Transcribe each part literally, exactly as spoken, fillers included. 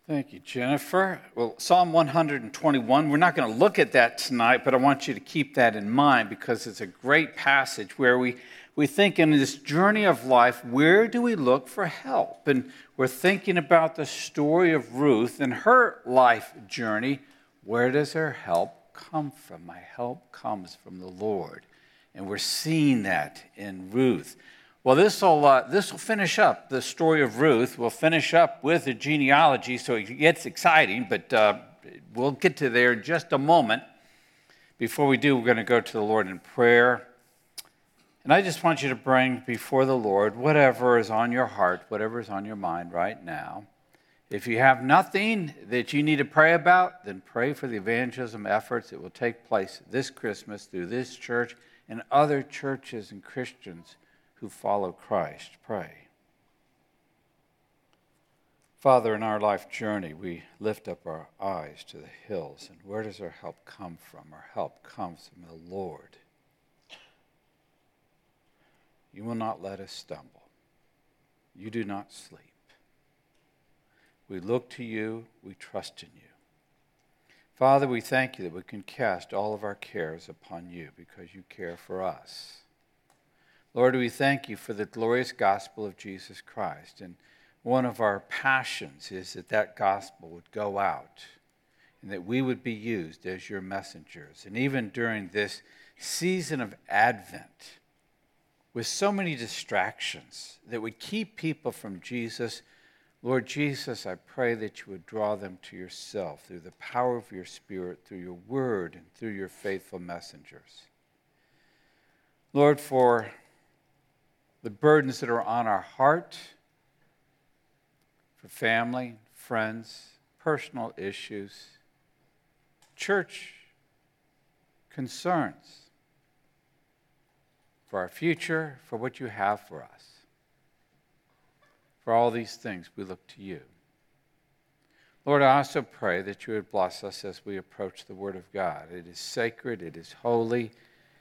Thank you, Jennifer. Well, Psalm one twenty-one, we're not going to look at that tonight, but I want you to keep that in mind because it's a great passage where we, we think in this journey of life, where do we look for help? And we're thinking about the story of Ruth and her life journey. Where does her help come from? My help comes from the Lord. And we're seeing that in Ruth. Well, this will uh, this will finish up the story of Ruth. We'll finish up with the genealogy, so it gets exciting, but uh, we'll get to there in just a moment. Before we do, we're going to go to the Lord in prayer. And I just want you to bring before the Lord whatever is on your heart, whatever is on your mind right now. If you have nothing that you need to pray about, then pray for the evangelism efforts that will take place this Christmas through this church and other churches and Christians who follow Christ. Pray. Father, in our life journey, we lift up our eyes to the hills. And where does our help come from? Our help comes from the Lord. You will not let us stumble. You do not sleep. We look to you. We trust in you. Father, we thank you that we can cast all of our cares upon you because you care for us. Lord, we thank you for the glorious gospel of Jesus Christ. And one of our passions is that that gospel would go out and that we would be used as your messengers. And even during this season of Advent, with so many distractions that would keep people from Jesus, Lord Jesus, I pray that you would draw them to yourself through the power of your Spirit, through your word, and through your faithful messengers. Lord, for the burdens that are on our heart, for family, friends, personal issues, church concerns, for our future, for what you have for us. For all these things, we look to you. Lord, I also pray that you would bless us as we approach the Word of God. It is sacred, it is holy,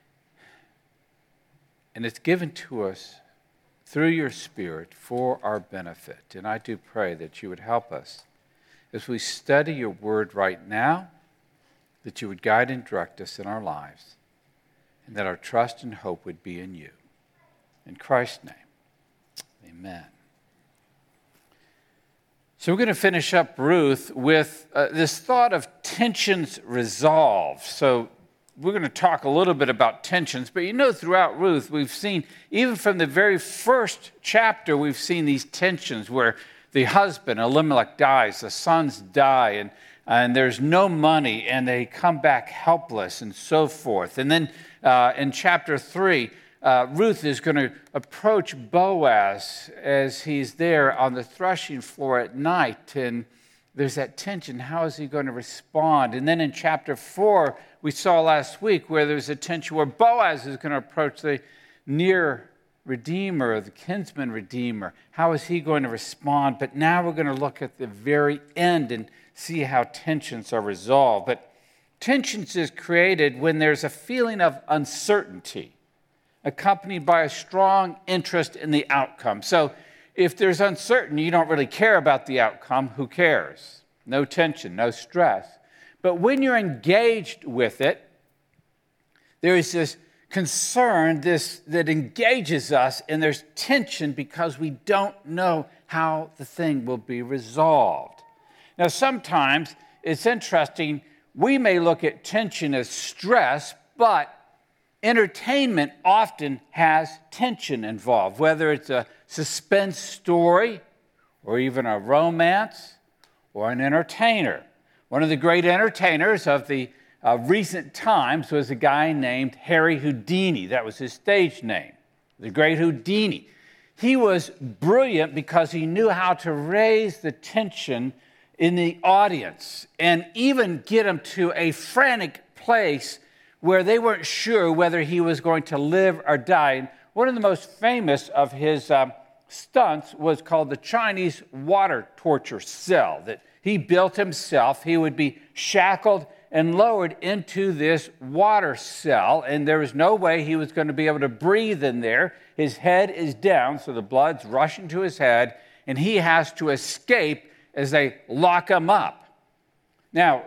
and it's given to us through your Spirit for our benefit. And I do pray that you would help us as we study your word right now, that you would guide and direct us in our lives, and that our trust and hope would be in you. In Christ's name, amen. So we're going to finish up Ruth with uh, this thought of tensions resolved. So we're going to talk a little bit about tensions, but you know throughout Ruth we've seen, even from the very first chapter, we've seen these tensions where the husband, Elimelech, dies, the sons die, and, and there's no money, and they come back helpless and so forth. And then uh, in chapter three, uh, Ruth is going to approach Boaz as he's there on the threshing floor at night, and there's that tension. How is he going to respond? And then in chapter four, we saw last week where there's a tension where Boaz is going to approach the near Redeemer, the kinsman Redeemer. How is he going to respond? But now we're going to look at the very end and see how tensions are resolved. But tensions is created when there's a feeling of uncertainty, accompanied by a strong interest in the outcome. So if there's uncertainty, you don't really care about the outcome, who cares? No tension, no stress. But when you're engaged with it, there is this concern this that engages us, and there's tension because we don't know how the thing will be resolved. Now, sometimes it's interesting, we may look at tension as stress, but entertainment often has tension involved, whether it's a suspense story or even a romance or an entertainer. One of the great entertainers of the uh, recent times was a guy named Harry Houdini. That was his stage name, the great Houdini. He was brilliant because he knew how to raise the tension in the audience and even get them to a frantic place where they weren't sure whether he was going to live or die. And one of the most famous of his um, stunts was called the Chinese water torture cell that he built himself. He would be shackled and lowered into this water cell, and there was no way he was going to be able to breathe in there. His head is down, so the blood's rushing to his head, and he has to escape as they lock them up. Now,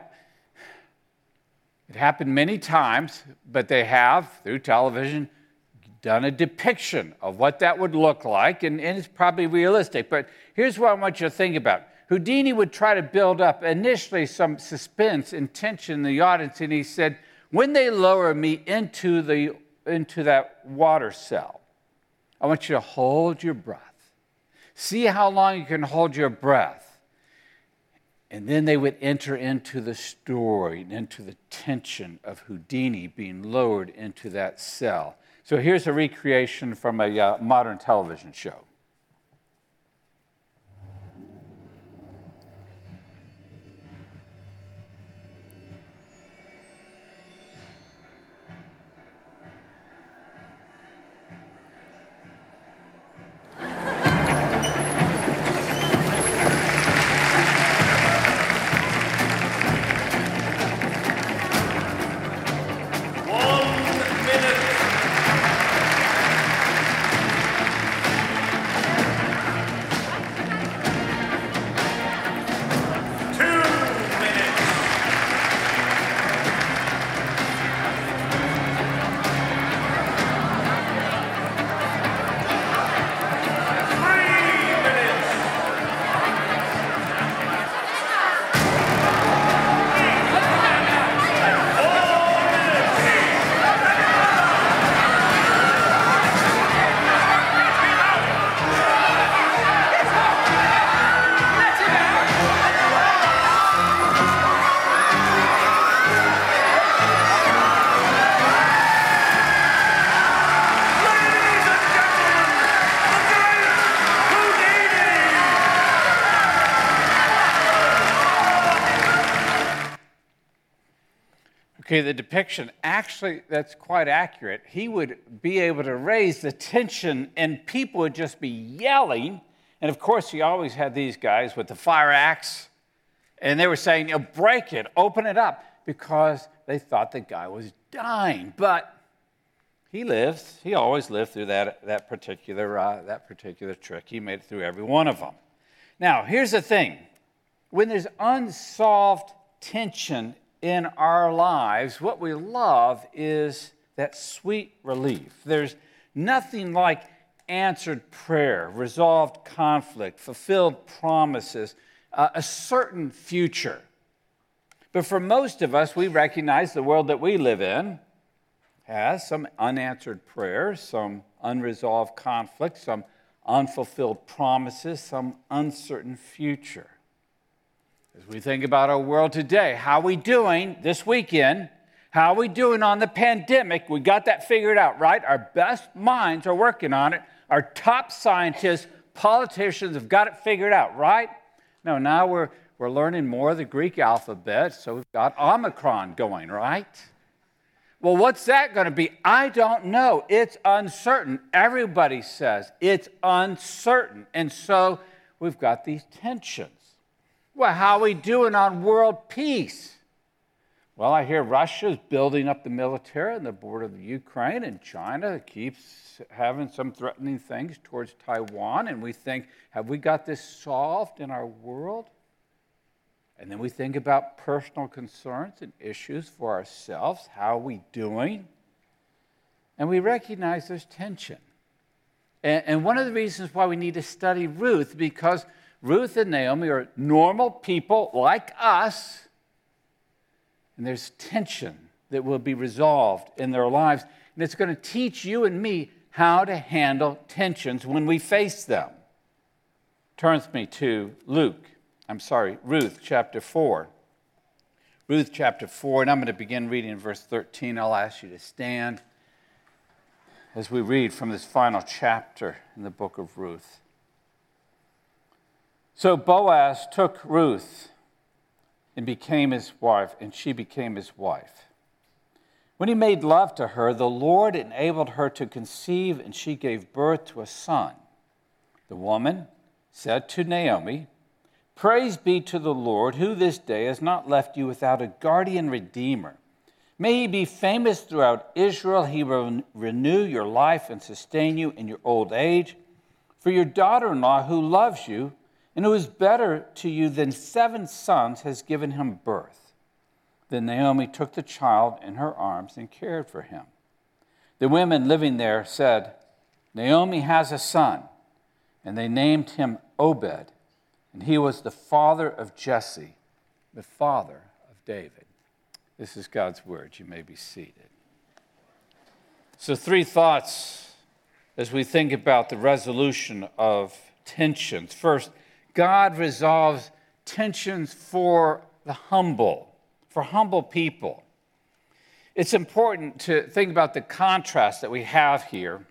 it happened many times, but they have, through television, done a depiction of what that would look like, and, and it's probably realistic. But here's what I want you to think about. Houdini would try to build up initially some suspense and tension in the audience, and he said, when they lower me into, the, into that water cell, I want you to hold your breath. See how long you can hold your breath. And then they would enter into the story and into the tension of Houdini being lowered into that cell. So here's a recreation from a uh, modern television show. Okay, the depiction, actually, that's quite accurate. He would be able to raise the tension, and people would just be yelling. And, of course, he always had these guys with the fire axe, and they were saying, you know, break it, open it up, because they thought the guy was dying. But he lived. He always lived through that, that, particular, uh, that particular trick. He made it through every one of them. Now, here's the thing. When there's unsolved tension in our lives, what we love is that sweet relief. There's nothing like answered prayer, resolved conflict, fulfilled promises, uh, a certain future. But for most of us, we recognize the world that we live in has some unanswered prayers, some unresolved conflict, some unfulfilled promises, some uncertain future. As we think about our world today, how are we doing this weekend? How are we doing on the pandemic? We got that figured out, right? Our best minds are working on it. Our top scientists, politicians have got it figured out, right? No, now we're, we're learning more of the Greek alphabet, so we've got Omicron going, right? Well, what's that going to be? I don't know. It's uncertain. Everybody says it's uncertain. And so we've got these tensions. Well, how are we doing on world peace? Well, I hear Russia's building up the military on the border of Ukraine, and China keeps having some threatening things towards Taiwan, and we think, have we got this solved in our world? And then we think about personal concerns and issues for ourselves. How are we doing? And we recognize there's tension. And, and one of the reasons why we need to study Ruth, because Ruth and Naomi are normal people like us, and there's tension that will be resolved in their lives. And it's going to teach you and me how to handle tensions when we face them. Turn with me to Luke. I'm sorry, Ruth chapter four. Ruth chapter four, and I'm going to begin reading in verse thirteen. I'll ask you to stand as we read from this final chapter in the book of Ruth. So Boaz took Ruth and became his wife, and she became his wife. When he made love to her, the Lord enabled her to conceive, and she gave birth to a son. The woman said to Naomi, "Praise be to the Lord, who this day has not left you without a guardian redeemer. May he be famous throughout Israel. He will renew your life and sustain you in your old age. For your daughter-in-law who loves you and who is better to you than seven sons has given him birth. Then Naomi took the child in her arms and cared for him. The women living there said, Naomi has a son, and they named him Obed, and he was the father of Jesse, the father of David. This is God's word. You may be seated. So three thoughts as we think about the resolution of tensions. First, God resolves tensions for the humble, for humble people. It's important to think about the contrast that we have here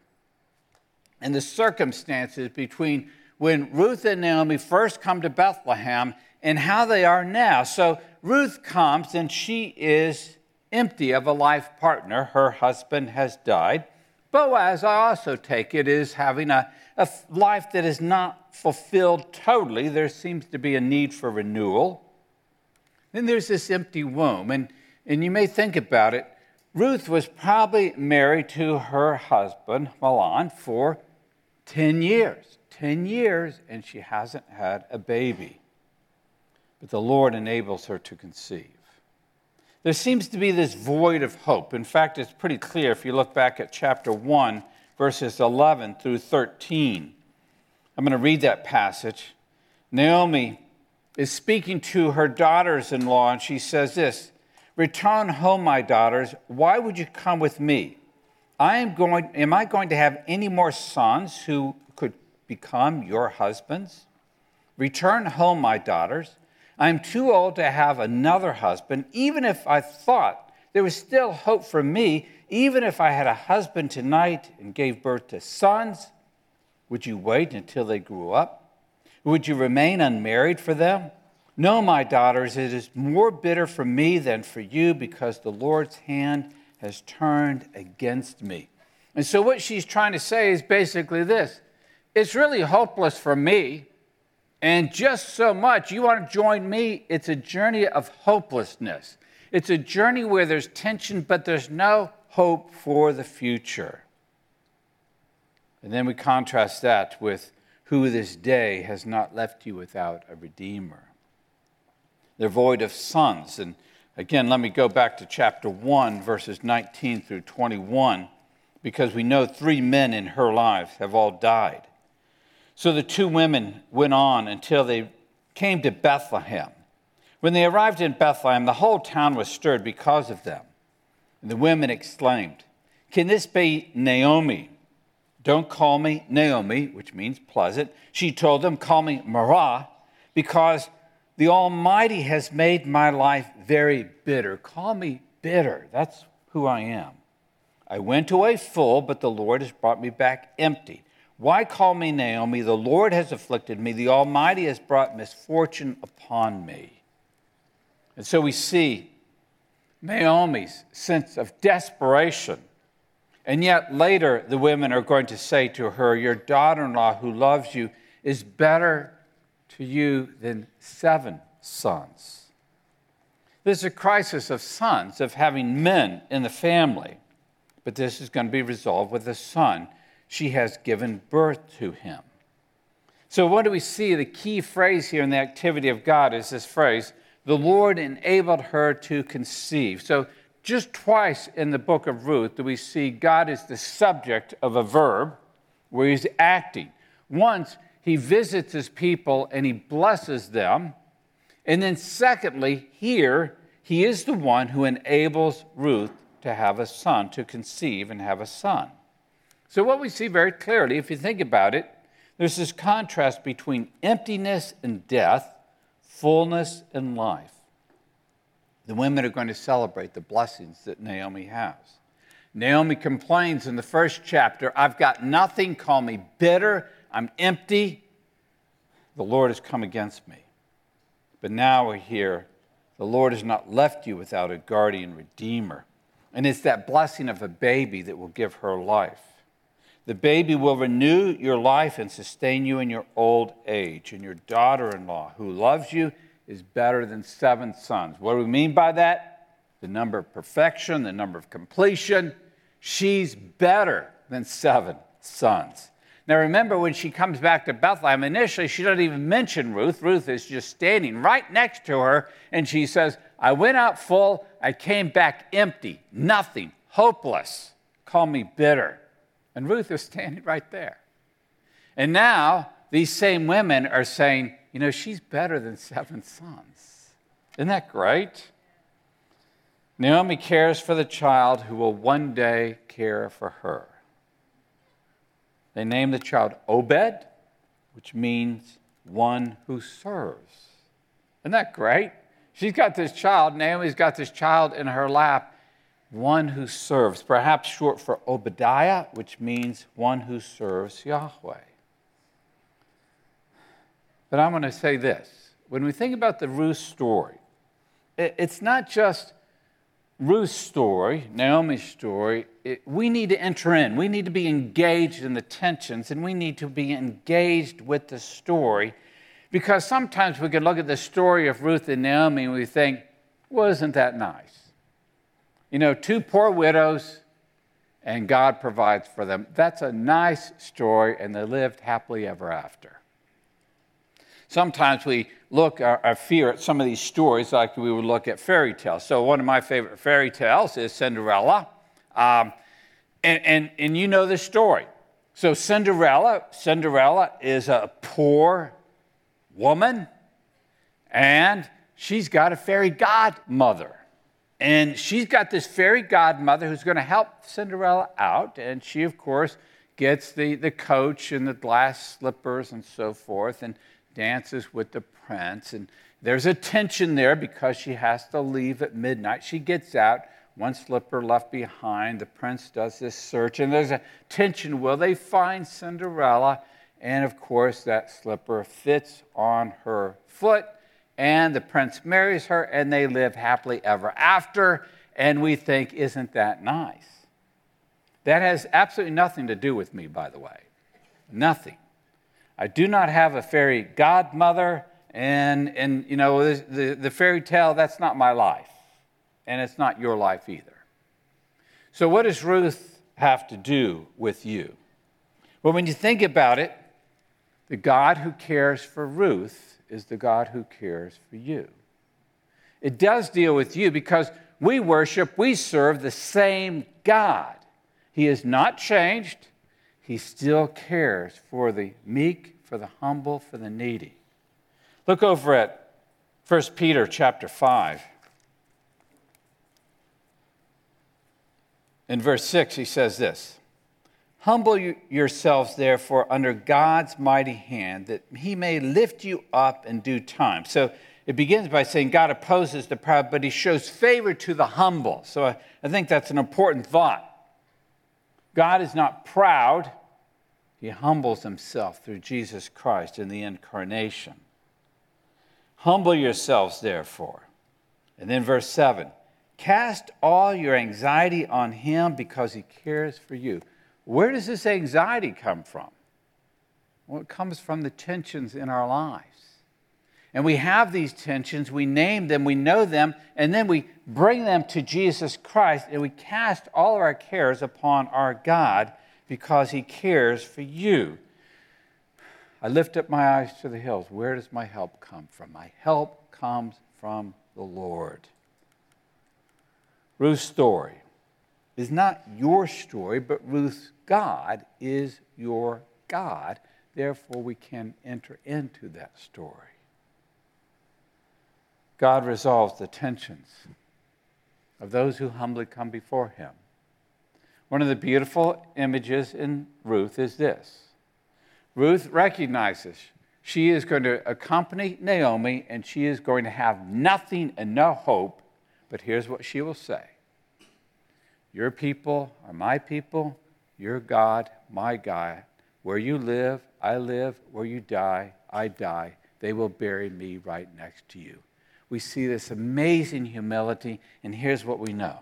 and the circumstances between when Ruth and Naomi first come to Bethlehem and how they are now. So Ruth comes and she is empty of a life partner. Her husband has died. Boaz, I also take it, is having a, a life that is not fulfilled totally. There seems to be a need for renewal. Then there's this empty womb. And, and you may think about it. Ruth was probably married to her husband, Mahlon, for ten years. ten years, and she hasn't had a baby. But the Lord enables her to conceive. There seems to be this void of hope. In fact, it's pretty clear if you look back at chapter one, verses eleven through thirteen. I'm going to read that passage. Naomi is speaking to her daughters-in-law, and she says this, Return home, my daughters. Why would you come with me? I am going. Am I going to have any more sons who could become your husbands? Return home, my daughters. I am too old to have another husband. Even if I thought there was still hope for me, even if I had a husband tonight and gave birth to sons, would you wait until they grew up? Would you remain unmarried for them? No, my daughters, it is more bitter for me than for you because the Lord's hand has turned against me. And so what she's trying to say is basically this. It's really hopeless for me. And just so much, you want to join me? It's a journey of hopelessness. It's a journey where there's tension, but there's no hope for the future. And then we contrast that with who this day has not left you without a redeemer. They're void of sons. And again, let me go back to chapter one, verses nineteen through twenty-one, because we know three men in her life have all died. So the two women went on until they came to Bethlehem. When they arrived in Bethlehem, the whole town was stirred because of them. And the women exclaimed, Can this be Naomi? Don't call me Naomi, which means pleasant. She told them, Call me Mara, because the Almighty has made my life very bitter. Call me bitter. That's who I am. I went away full, but the Lord has brought me back empty. Why call me Naomi? The Lord has afflicted me. The Almighty has brought misfortune upon me. And so we see Naomi's sense of desperation. And yet later the women are going to say to her, Your daughter-in-law who loves you is better to you than seven sons. There's a crisis of sons, of having men in the family. But this is going to be resolved with a son. She has given birth to him. So what do we see? The key phrase here in the activity of God is this phrase, the Lord enabled her to conceive. So just twice in the book of Ruth do we see God is the subject of a verb where he's acting. Once, he visits his people and he blesses them. And then secondly, here, he is the one who enables Ruth to have a son, to conceive and have a son. So what we see very clearly, if you think about it, there's this contrast between emptiness and death, fullness and life. The women are going to celebrate the blessings that Naomi has. Naomi complains in the first chapter, I've got nothing, call me bitter, I'm empty. The Lord has come against me. But now we hear, the Lord has not left you without a guardian redeemer. And it's that blessing of a baby that will give her life. The baby will renew your life and sustain you in your old age. And your daughter-in-law who loves you is better than seven sons. What do we mean by that? The number of perfection, the number of completion. She's better than seven sons. Now remember, when she comes back to Bethlehem, initially she doesn't even mention Ruth. Ruth is just standing right next to her, and she says, I went out full, I came back empty, nothing, hopeless. Call me bitter. And Ruth is standing right there. And now these same women are saying, you know, she's better than seven sons. Isn't that great? Naomi cares for the child who will one day care for her. They name the child Obed, which means one who serves. Isn't that great? She's got this child, Naomi's got this child in her lap, one who serves, perhaps short for Obadiah, which means one who serves Yahweh. But I'm going to say this. When we think about the Ruth story, it's not just Ruth's story, Naomi's story. It, we need to enter in. We need to be engaged in the tensions, and we need to be engaged with the story, because sometimes we can look at the story of Ruth and Naomi and we think, well, isn't that nice? You know, two poor widows, and God provides for them. That's a nice story, and they lived happily ever after. Sometimes we look or, or fear at some of these stories like we would look at fairy tales. So one of my favorite fairy tales is Cinderella. Um, and, and, and you know this story. So Cinderella, Cinderella is a poor woman, and she's got a fairy godmother. And she's got this fairy godmother who's going to help Cinderella out. And she, of course, gets the, the coach and the glass slippers and so forth, and dances with the prince. And there's a tension there because she has to leave at midnight. She gets out, one slipper left behind. The prince does this search, and there's a tension. Will they find Cinderella? And of course, that slipper fits on her foot, and the prince marries her, and they live happily ever after. And we think, isn't that nice? That has absolutely nothing to do with me, by the way. Nothing. I do not have a fairy godmother, and, and you know, the, the, the fairy tale, that's not my life. And it's not your life either. So what does Ruth have to do with you? Well, when you think about it, the God who cares for Ruth is the God who cares for you. It does deal with you because we worship, we serve the same God. He has not changed. He still cares for the meek, for the humble, for the needy. Look over at First Peter chapter five. In verse six, he says this, humble yourselves, therefore, under God's mighty hand, that he may lift you up in due time. So it begins by saying God opposes the proud, but he shows favor to the humble. So I, I think that's an important thought. God is not proud. He humbles himself through Jesus Christ in the incarnation. Humble yourselves, therefore. And then verse seven, cast all your anxiety on him because he cares for you. Where does this anxiety come from? Well, it comes from the tensions in our lives. And we have these tensions, we name them, we know them, and then we bring them to Jesus Christ, and we cast all of our cares upon our God because he cares for you. I lift up my eyes to the hills. Where does my help come from? My help comes from the Lord. Ruth's story is not your story, but Ruth's God is your God. Therefore, we can enter into that story. God resolves the tensions of those who humbly come before him. One of the beautiful images in Ruth is this. Ruth recognizes she is going to accompany Naomi, and she is going to have nothing and no hope, but here's what she will say. Your people are my people, your God, my God. Where you live, I live. Where you die, I die. They will bury me right next to you. We see this amazing humility, and here's what we know.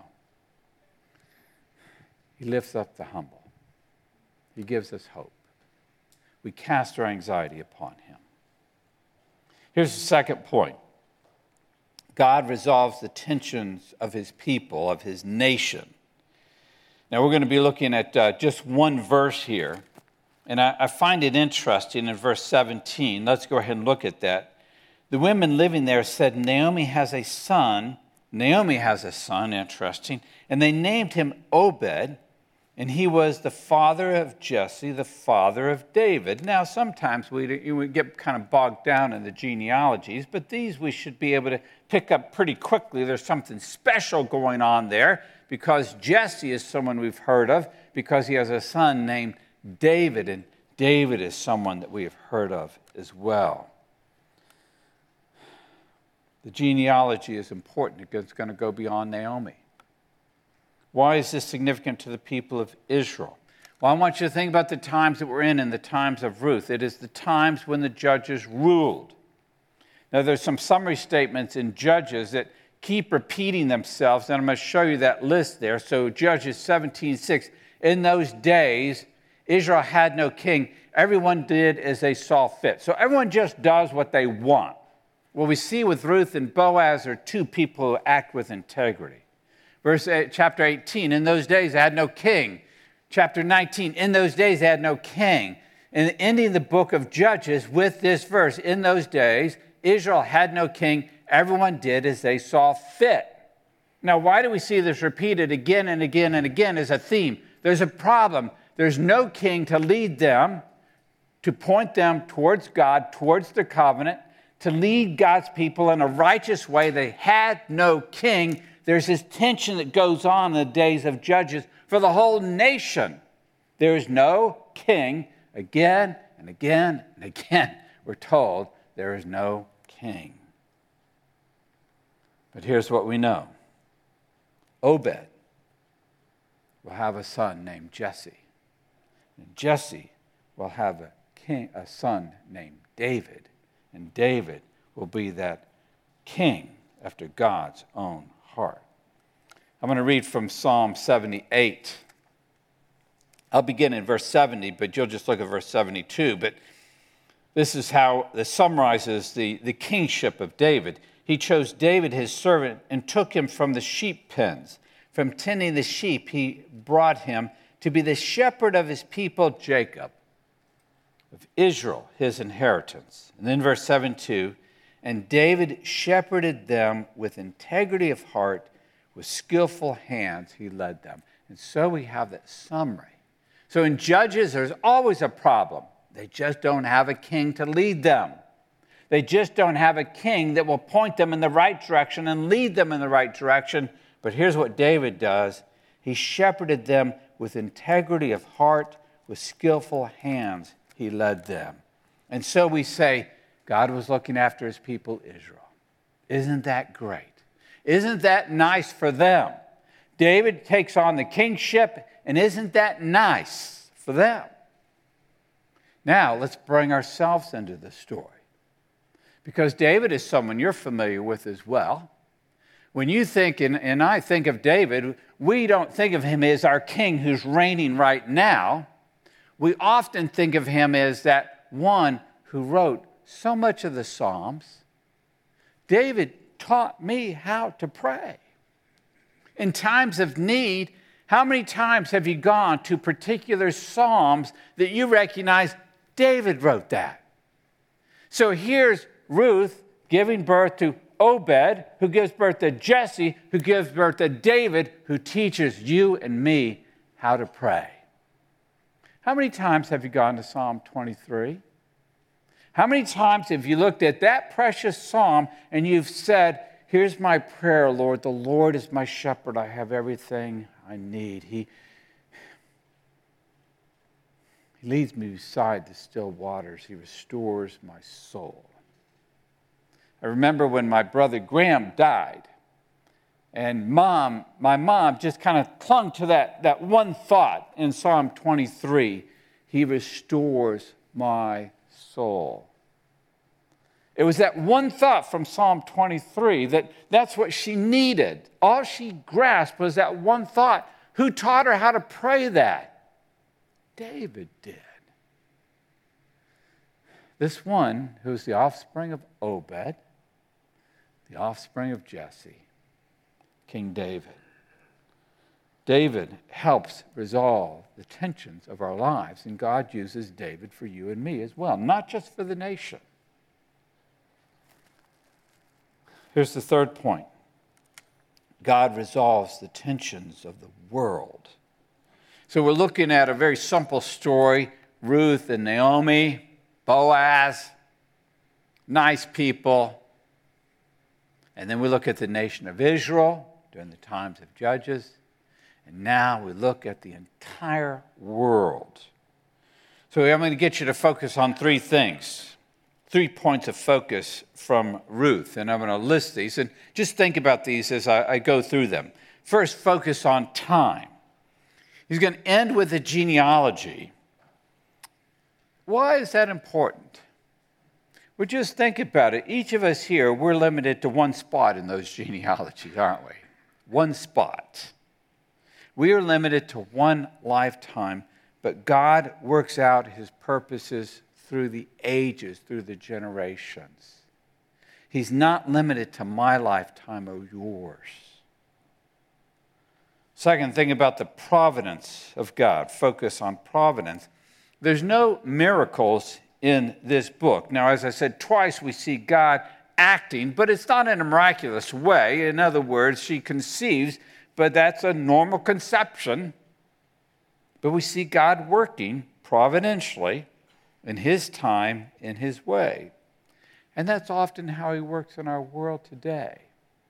He lifts up the humble. He gives us hope. We cast our anxiety upon him. Here's the second point. God resolves the tensions of his people, of his nation. Now, we're going to be looking at uh, just one verse here, And I, I find it interesting in verse seventeen. Let's go ahead and look at that. The women living there said, Naomi has a son. Naomi has a son, interesting. And they named him Obed, and he was the father of Jesse, the father of David. Now, sometimes we, we get kind of bogged down in the genealogies, but these we should be able to pick up pretty quickly. There's something special going on there because Jesse is someone we've heard of because he has a son named David, and David is someone that we have heard of as well. The genealogy is important because it's going to go beyond Naomi. Why is this significant to the people of Israel? Well, I want you to think about the times that we're in, in the times of Ruth. It is the times when the judges ruled. Now, there's some summary statements in Judges that keep repeating themselves, and I'm going to show you that list there. So, Judges seventeen six, in those days, Israel had no king. Everyone did as they saw fit. So, everyone just does what they want. What we see with Ruth and Boaz are two people who act with integrity. Verse eight, chapter eighteen, in those days they had no king. Chapter nineteen, in those days they had no king. And ending the book of Judges with this verse, in those days Israel had no king. Everyone did as they saw fit. Now, why do we see this repeated again and again and again as a theme? There's a problem. There's no king to lead them, to point them towards God, towards the covenant, to lead God's people in a righteous way. They had no king. There's this tension that goes on in the days of Judges for the whole nation. There is no king. Again and again and again, we're told there is no king. But here's what we know. Obed will have a son named Jesse. And Jesse will have a king, a son named David. And David will be that king after God's own heart. I'm going to read from Psalm seventy-eight. I'll begin in verse seventy, but you'll just look at verse seventy-two. But this is how this summarizes the, the kingship of David. He chose David, his servant, and took him from the sheep pens. From tending the sheep, he brought him to be the shepherd of his people, Jacob, of Israel, his inheritance. And then verse seventy-two, and David shepherded them with integrity of heart, with skillful hands he led them. And so we have that summary. So in Judges, there's always a problem. They just don't have a king to lead them. They just don't have a king that will point them in the right direction and lead them in the right direction. But here's what David does. He shepherded them with integrity of heart, with skillful hands he led them. And so we say, God was looking after his people, Israel. Isn't that great? Isn't that nice for them? David takes on the kingship, and isn't that nice for them? Now, let's bring ourselves into the story. Because David is someone you're familiar with as well. When you think, and, and I think of David, we don't think of him as our king who's reigning right now. We often think of him as that one who wrote so much of the Psalms. David taught me how to pray. In times of need, how many times have you gone to particular Psalms that you recognize David wrote that? So here's Ruth giving birth to Obed, who gives birth to Jesse, who gives birth to David, who teaches you and me how to pray. How many times have you gone to Psalm twenty-three? How many times have you looked at that precious psalm and you've said, here's my prayer, Lord. The Lord is my shepherd. I have everything I need. He, he leads me beside the still waters. He restores my soul. I remember when my brother Graham died, and mom, my mom just kind of clung to that, that one thought in Psalm twenty-three. He restores my soul. It was that one thought from Psalm twenty-three that that's what she needed. All she grasped was that one thought. Who taught her how to pray that? David did. This one, who's the offspring of Obed, the offspring of Jesse, King David. David helps resolve the tensions of our lives, and God uses David for you and me as well, not just for the nation. Here's the third point. God resolves the tensions of the world. So we're looking at a very simple story, Ruth and Naomi, Boaz, nice people. And then we look at the nation of Israel during the times of Judges. And now we look at the entire world. So I'm going to get you to focus on three things, three points of focus from Ruth. And I'm going to list these. And just think about these as I, I go through them. First, focus on time. He's going to end with a genealogy. Why is that important? Well, just think about it. Each of us here, we're limited to one spot in those genealogies, aren't we? One spot. We are limited to one lifetime, but God works out his purposes through the ages, through the generations. He's not limited to my lifetime or yours. Second thing about the providence of God, focus on providence. There's no miracles in this book. Now, as I said, twice we see God acting, but it's not in a miraculous way. In other words, she conceives, but that's a normal conception. But we see God working providentially in his time, in his way. And that's often how he works in our world today.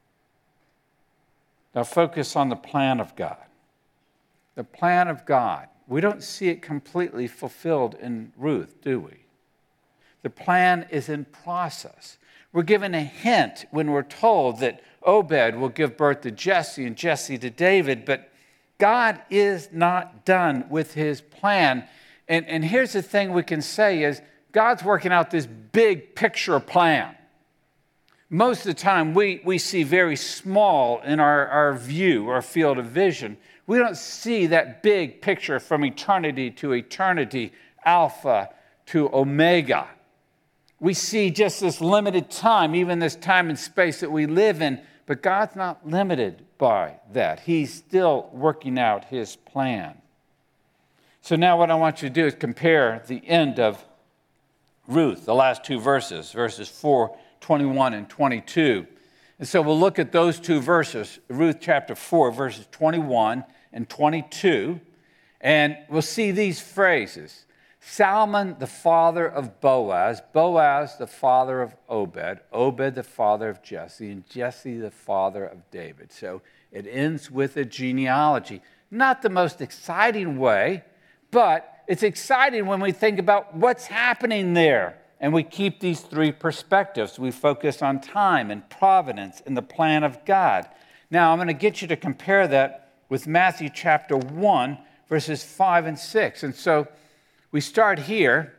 Now focus on the plan of God. The plan of God. We don't see it completely fulfilled in Ruth, do we? The plan is in process. We're given a hint when we're told that Obed will give birth to Jesse and Jesse to David, but God is not done with his plan. And, and here's the thing we can say is God's working out this big picture plan. Most of the time, we, we see very small in our, our view, our field of vision. We don't see that big picture from eternity to eternity, Alpha to Omega. We see just this limited time, even this time and space that we live in, but God's not limited by that. He's still working out his plan. So now what I want you to do is compare the end of Ruth, the last two verses, verses four, twenty-one and twenty-two. And so we'll look at those two verses, Ruth chapter four, verses twenty-one and twenty-two, and we'll see these phrases. Salmon, the father of Boaz, Boaz, the father of Obed, Obed, the father of Jesse, and Jesse, the father of David. So it ends with a genealogy. Not the most exciting way, but it's exciting when we think about what's happening there. And we keep these three perspectives. We focus on time and providence and the plan of God. Now, I'm going to get you to compare that with Matthew chapter one, verses five and six. And so we start here.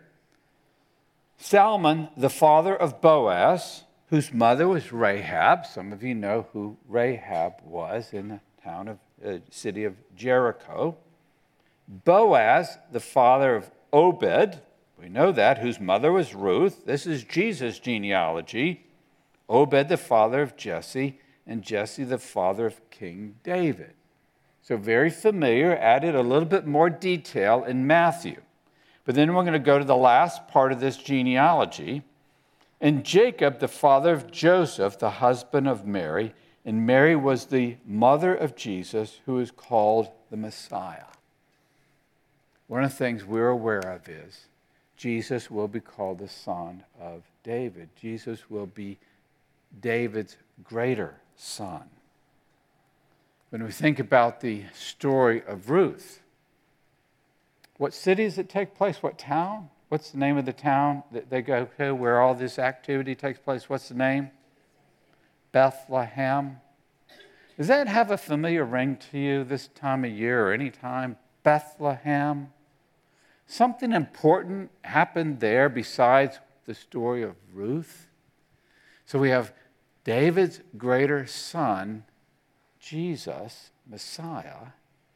Salmon, the father of Boaz, whose mother was Rahab. Some of you know who Rahab was in the town of uh, city of Jericho. Boaz, the father of Obed, we know that, whose mother was Ruth. This is Jesus' genealogy. Obed, the father of Jesse, and Jesse, the father of King David. So very familiar, added a little bit more detail in Matthew. But then we're going to go to the last part of this genealogy. And Jacob, the father of Joseph, the husband of Mary, and Mary was the mother of Jesus, who is called the Messiah. One of the things we're aware of is Jesus will be called the son of David. Jesus will be David's greater son. When we think about the story of Ruth, what city does it take place? What town? What's the name of the town that they go to where all this activity takes place? What's the name? Bethlehem. Does that have a familiar ring to you this time of year or any time? Bethlehem. Something important happened there besides the story of Ruth. So we have David's greater son, Jesus, Messiah,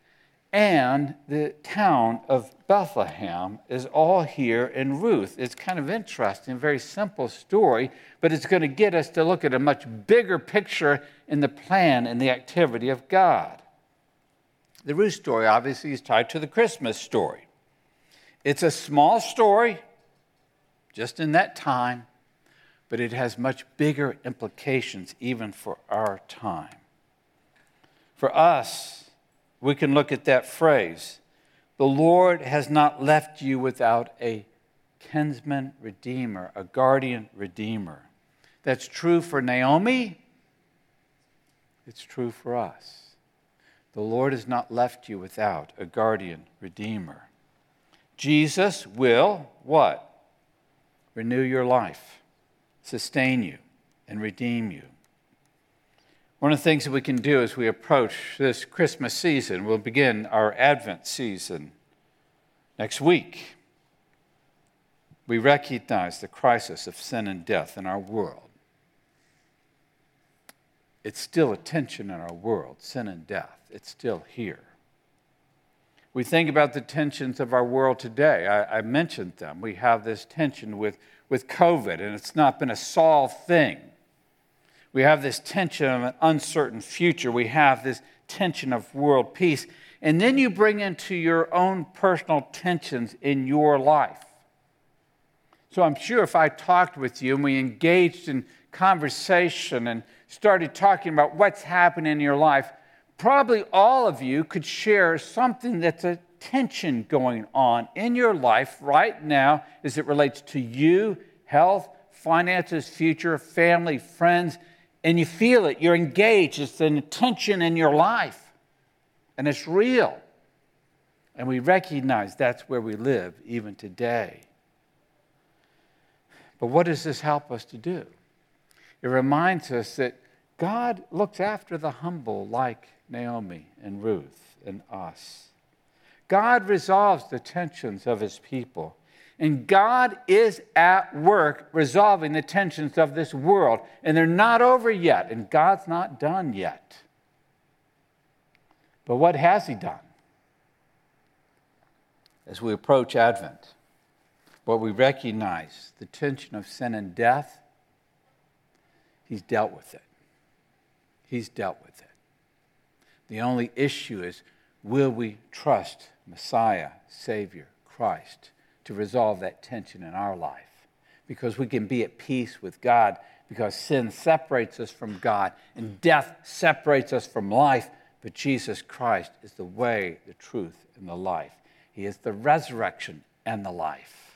and the town of Bethlehem is all here in Ruth. It's kind of interesting, very simple story, but it's going to get us to look at a much bigger picture in the plan and the activity of God. The Ruth story obviously is tied to the Christmas story. It's a small story, just in that time, but it has much bigger implications even for our time. For us, we can look at that phrase, the Lord has not left you without a kinsman redeemer, a guardian redeemer. That's true for Naomi. It's true for us. The Lord has not left you without a guardian redeemer. Jesus will, what? Renew your life, sustain you, and redeem you. One of the things that we can do as we approach this Christmas season, we'll begin our Advent season next week. We recognize the crisis of sin and death in our world. It's still a tension in our world, sin and death. It's still here. We think about the tensions of our world today. I, I mentioned them. We have this tension with, with COVID, and it's not been a solved thing. We have this tension of an uncertain future. We have this tension of world peace. And then you bring into your own personal tensions in your life. So I'm sure if I talked with you and we engaged in conversation and started talking about what's happening in your life, probably all of you could share something that's a tension going on in your life right now as it relates to you, health, finances, future, family, friends, and you feel it. You're engaged. It's an tension in your life, and it's real. And we recognize that's where we live even today. But what does this help us to do? It reminds us that God looks after the humble like Naomi and Ruth and us. God resolves the tensions of his people. And God is at work resolving the tensions of this world. And they're not over yet. And God's not done yet. But what has he done? As we approach Advent, what we recognize, the tension of sin and death, he's dealt with it. He's dealt with it. The only issue is, will we trust Messiah, Savior, Christ, to resolve that tension in our life? Because we can be at peace with God, because sin separates us from God, and death separates us from life, but Jesus Christ is the way, the truth, and the life. He is the resurrection and the life.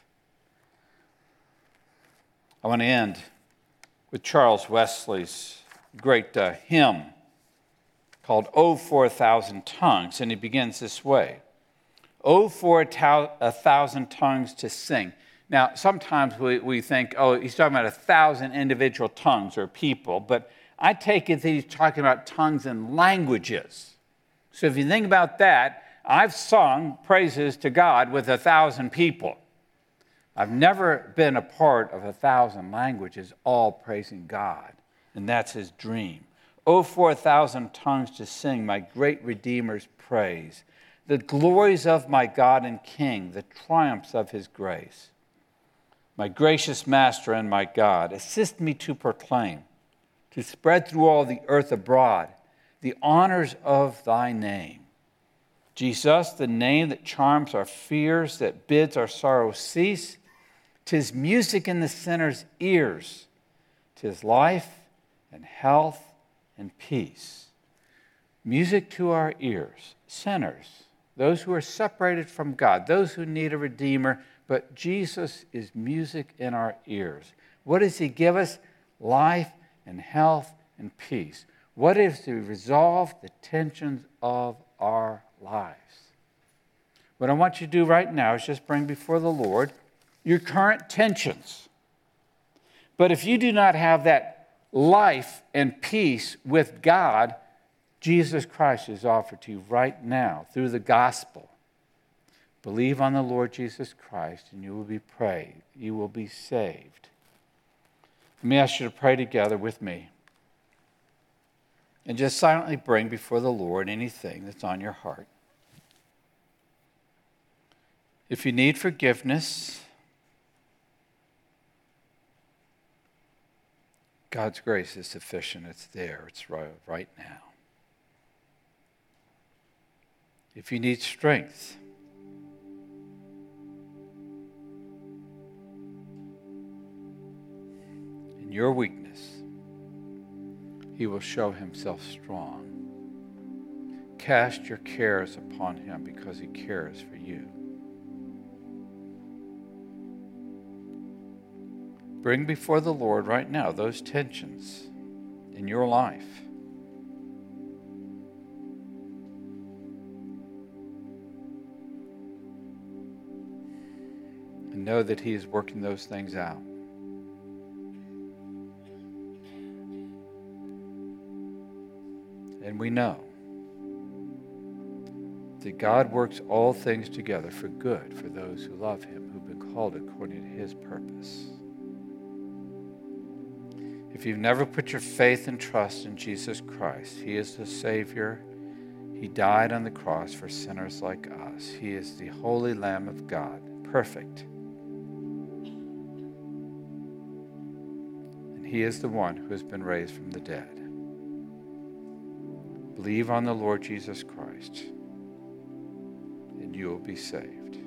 I want to end with Charles Wesley's great uh, hymn called "Oh, for a Thousand Tongues," and he begins this way. Oh, for a, to- a thousand tongues to sing. Now, sometimes we, we think, oh, he's talking about a thousand individual tongues or people, but I take it that he's talking about tongues and languages. So if you think about that, I've sung praises to God with a thousand people. I've never been a part of a thousand languages all praising God, and that's his dream. Oh, for a thousand tongues to sing my great Redeemer's praise, the glories of my God and King, the triumphs of his grace. My gracious Master and my God, assist me to proclaim, to spread through all the earth abroad, the honors of thy name. Jesus, the name that charms our fears, that bids our sorrow cease, 'tis music in the sinner's ears, 'tis life and health and peace. Music to our ears, sinners, those who are separated from God, those who need a Redeemer, but Jesus is music in our ears. What does he give us? Life and health and peace. What is to resolve the tensions of our lives? What I want you to do right now is just bring before the Lord your current tensions. But if you do not have that life and peace with God, Jesus Christ is offered to you right now through the gospel. Believe on the Lord Jesus Christ and you will be prayed. You will be saved. Let me ask you to pray together with me. And just silently bring before the Lord anything that's on your heart. If you need forgiveness, God's grace is sufficient. It's there. It's right, right now. If you need strength, in your weakness, he will show himself strong. Cast your cares upon him because he cares for you. Bring before the Lord right now those tensions in your life. And know that he is working those things out. And we know that God works all things together for good for those who love him, who've been called according to his purpose. If you've never put your faith and trust in Jesus Christ, he is the Savior. He died on the cross for sinners like us. He is the Holy Lamb of God, perfect. And he is the one who has been raised from the dead. Believe on the Lord Jesus Christ, and you will be saved.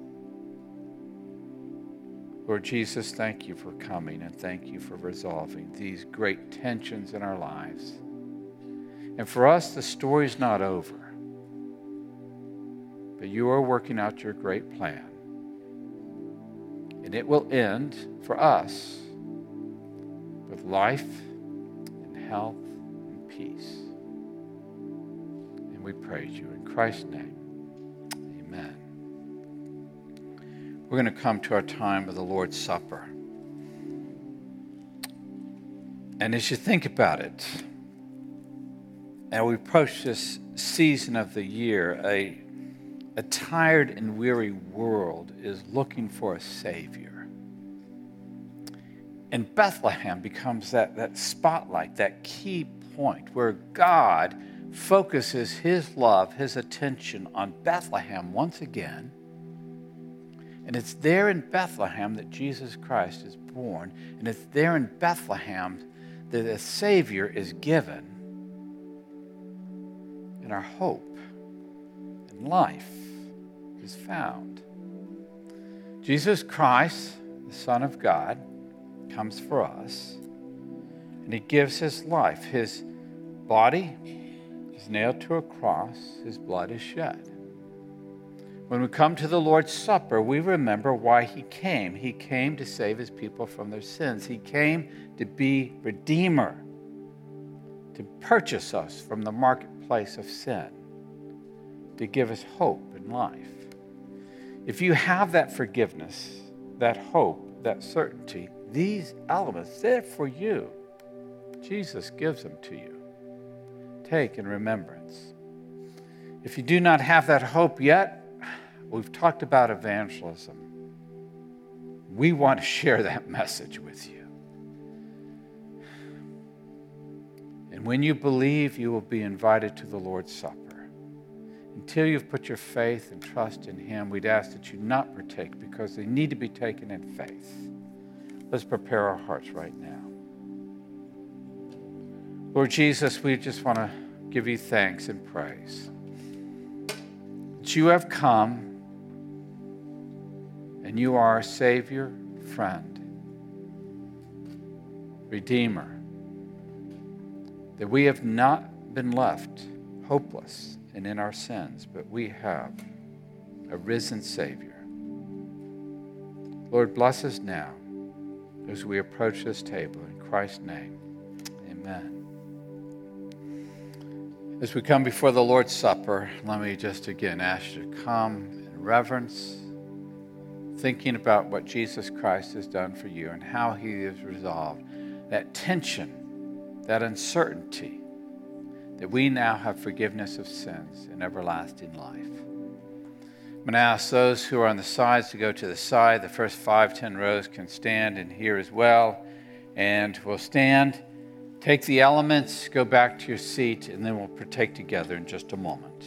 Lord Jesus, thank you for coming, and thank you for resolving these great tensions in our lives. And for us, the story's not over, but you are working out your great plan. And it will end for us with life and health and peace. And we praise you in Christ's name. Amen. We're going to come to our time of the Lord's Supper. And as you think about it, and we approach this season of the year, a, a tired and weary world is looking for a Savior. And Bethlehem becomes that, that spotlight, that key point where God focuses his love, his attention on Bethlehem once again. And it's there in Bethlehem that Jesus Christ is born. And it's there in Bethlehem that a Savior is given. And our hope and life is found. Jesus Christ, the Son of God, comes for us. And he gives his life. His body is nailed to a cross. His blood is shed. When we come to the Lord's Supper, we remember why he came. He came to save his people from their sins. He came to be Redeemer, to purchase us from the marketplace of sin, to give us hope and life. If you have that forgiveness, that hope, that certainty, these elements, they're for you. Jesus gives them to you. Take in remembrance. If you do not have that hope yet, we've talked about evangelism. We want to share that message with you. And when you believe, you will be invited to the Lord's Supper. Until you've put your faith and trust in him, we'd ask that you not partake because they need to be taken in faith. Let's prepare our hearts right now. Lord Jesus, we just want to give you thanks and praise that you have come and you are our Savior, friend, Redeemer, that we have not been left hopeless and in our sins, but we have a risen Savior. Lord, bless us now as we approach this table. In Christ's name, amen. As we come before the Lord's Supper, let me just again ask you to come in reverence, thinking about what Jesus Christ has done for you and how he has resolved that tension, that uncertainty, that we now have forgiveness of sins and everlasting life. I'm going to ask those who are on the sides to go to the side. The first five, ten rows can stand and here as well. And we'll stand, take the elements, go back to your seat, and then we'll partake together in just a moment.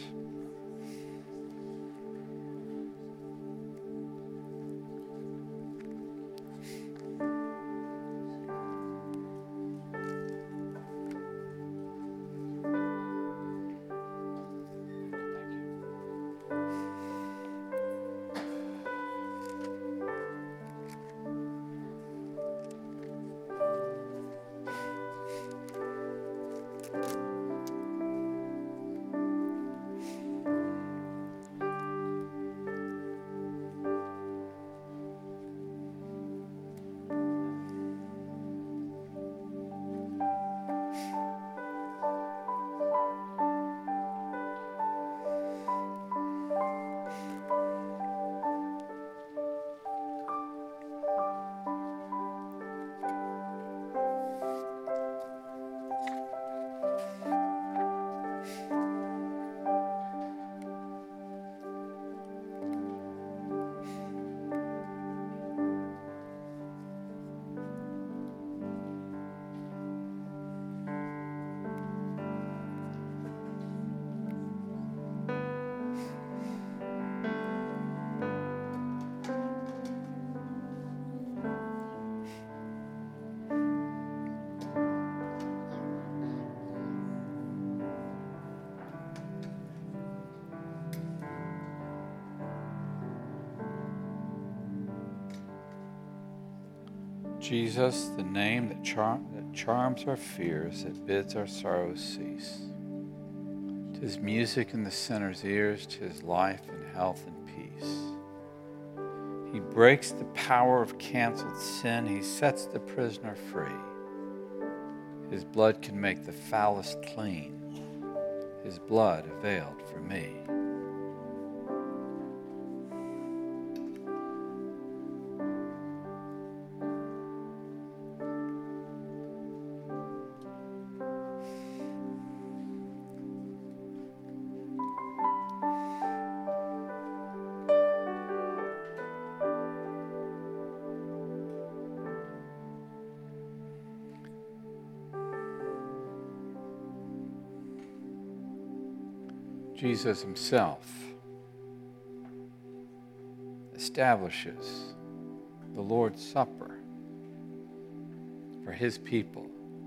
Jesus, the name that, char- that charms our fears, that bids our sorrows cease. 'Tis music in the sinner's ears, 'tis life and health and peace. He breaks the power of canceled sin, he sets the prisoner free. His blood can make the foulest clean, his blood availed for me. Jesus himself establishes the Lord's Supper for his people.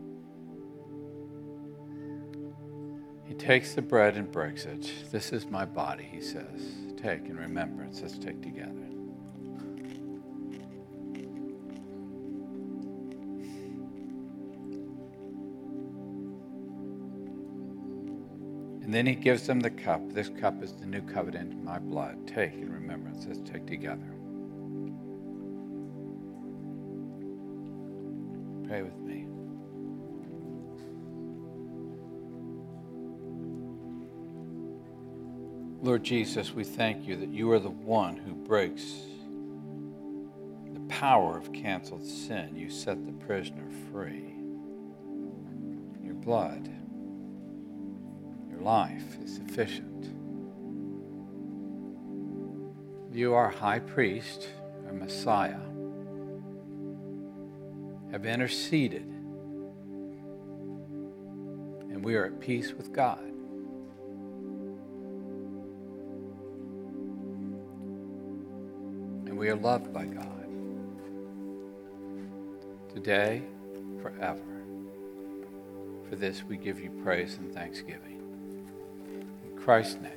He takes the bread and breaks it. This is my body, he says. Take in remembrance. Let's take together. And then he gives them the cup. This cup is the new covenant in my blood. Take in remembrance. Let's take together. Pray with me. Lord Jesus, we thank you that you are the one who breaks the power of canceled sin. You set the prisoner free. Your blood, life is sufficient. You, our high priest, our Messiah, have interceded, and we are at peace with God. And we are loved by God today, forever. For this we give you praise and thanksgiving. In Christ's name.